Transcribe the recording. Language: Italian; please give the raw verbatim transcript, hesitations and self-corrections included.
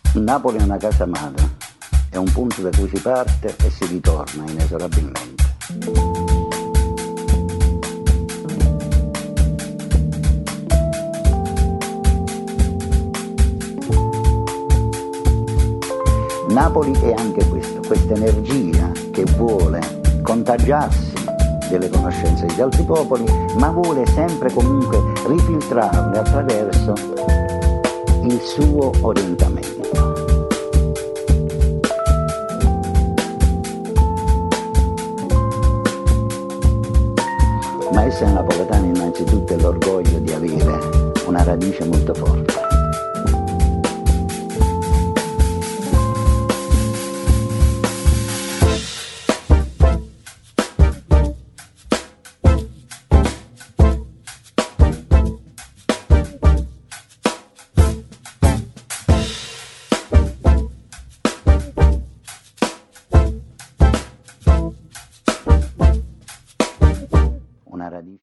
Napoli è una casa madre, è un punto da cui si parte e si ritorna inesorabilmente. Napoli è anche questo, questa energia che vuole contagiarsi delle conoscenze degli altri popoli, ma vuole sempre comunque rifiltrarle attraverso il suo orientamento. Ma essere napoletano innanzitutto è l'orgoglio di avere una radice molto forte. Una radice